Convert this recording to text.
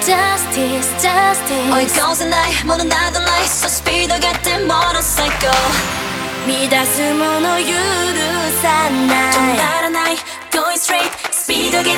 Justice, justice 追い越せないものなどないそうスピードがってモノサイコ乱すもの許さない止まらない Going straight スピードが